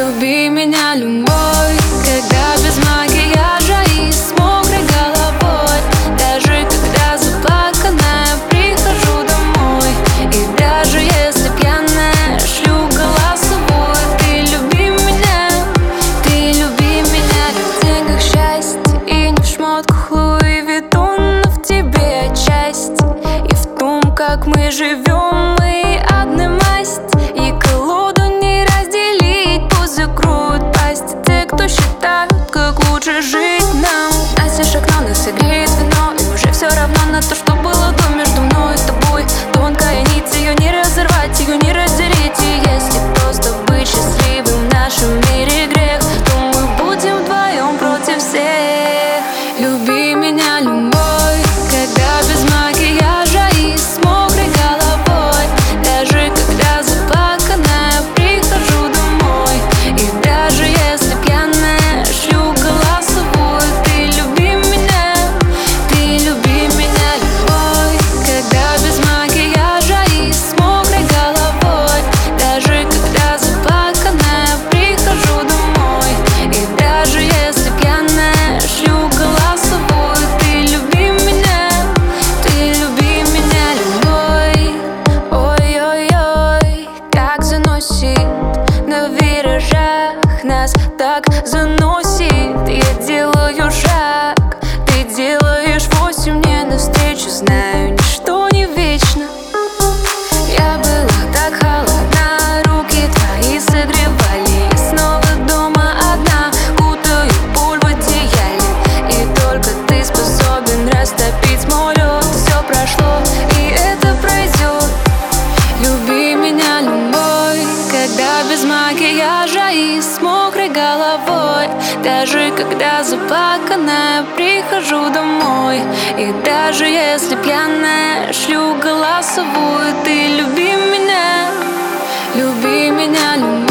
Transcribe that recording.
Люби меня любой, когда без макияжа и с мокрой головой. Даже когда заплаканная прихожу домой. И даже если пьяная шлю голосовой. Ты люби меня не в деньгах счастье и не в шмотках Луи Виттон, но в тебе часть. И в том, как мы живем, мы одна масть. И колоду не разделить, пусть закроют пасть те, кто считают, как лучше жить нам. Настежь окно, нас согреет вино, и уже все равно на то, что было до между мной и тобой. Тонкая нить, ее не разорвать, ее не разделить. И если просто быть счастливым в нашем мире грех, то мы будем вдвоем против всех. Люби меня любой, когда без макияжа и с мокрой головой. Даже когда заплаканная прихожу домой. И даже если пьяная шлю голосовой. Ты люби меня любой, когда без макияжа и с мокрой головой. Даже когда заплаканная прихожу домой. И даже если пьяная шлю голосовой. Ты люби меня любой. Ой-ой-ой, как заносит на виражах, нас так заносит. Я делаю шаг, ты делаешь 8 мне навстречу. Знаю, ничто не вечно. Я была так холодна, руки твои согревали. И снова дома одна, кутаю боль в одеяле. И только ты способен растопить мой лед. Все прошло, и это пройдет. Люби меня любой, когда без макияжа и с мокрой головой. Даже когда заплаканная прихожу домой. И даже если пьяная шлю голосовую. Ты люби меня любой.